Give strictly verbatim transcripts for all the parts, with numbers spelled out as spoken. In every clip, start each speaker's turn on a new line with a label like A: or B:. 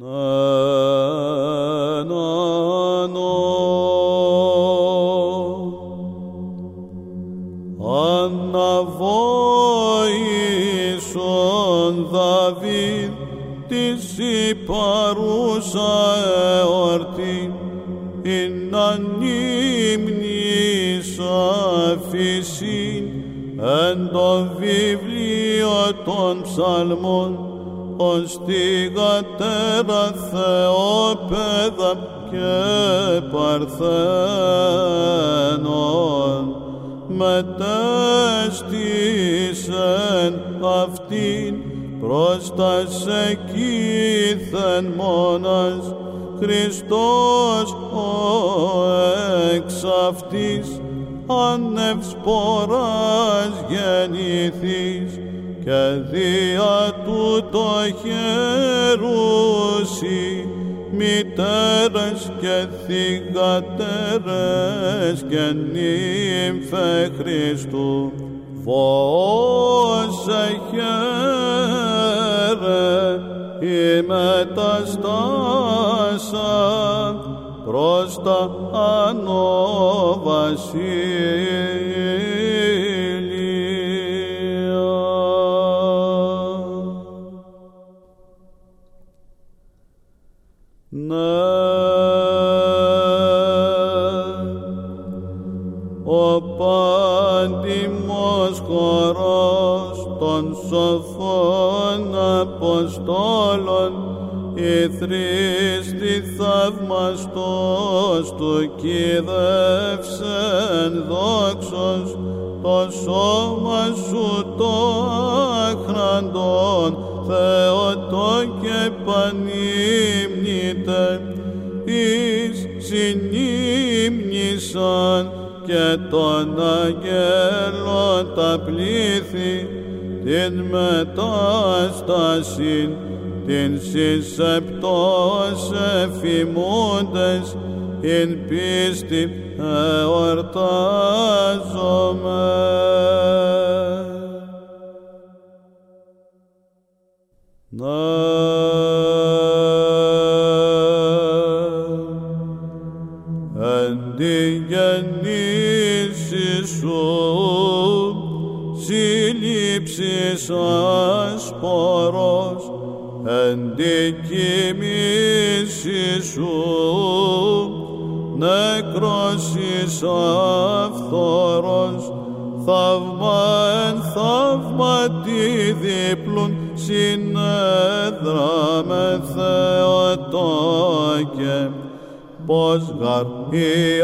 A: Αναβόησον Δαβίδ της η παρούσα εορτή, ειν ανήμνης αφήσιν εν το βιβλίο των ψαλμών, ως τη γατέρα Θεόπαιδα και Παρθένων, μετέστησεν αυτήν προς τας εκείθεν μόνας, Χριστός ο εξ αυτής ανευσποράς γεννηθείς, και δια τούτο χαιρούσι μητέρες και θυγατέρες και νύμφε Χριστού. Φώσε χαίρε η μεταστάσα προς τα Άνω Βασίλεια. Ναι, ο πάντιμος χορός των σοφών Αποστόλων, η θρίστη θαυμαστός του κηδεύσεν δόξος, το σώμα σου το άχραντον Θεοτό και πανύμνητε, εις συνύμνησαν και των αγγέλων τα πλήθη, την μετάσταση την συσσεπτός εφημούντες, ειν πίστη εορτάζομαι. Ναι, εν τη γεννήση σου σύλληψης ασπορός, εν τη κοιμήση σου νεκρώσεις αυθόρος, θαύμα εν θαύματι δίπλουν συνέδρα με Θεοτόκε, πως γαρ η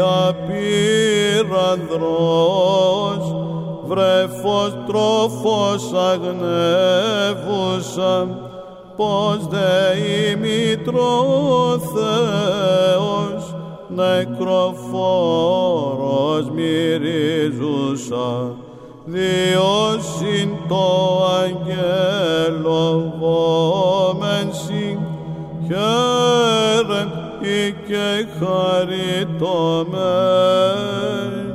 A: απείρανδρος βρέφος τρόφος αγνεύουσα, πως δε η μήτρο Θεός νεκροφόρος μυρίζουσα, διός συν το αγγέλο βόμενσι, χαίρε ή και χαριτωμέν.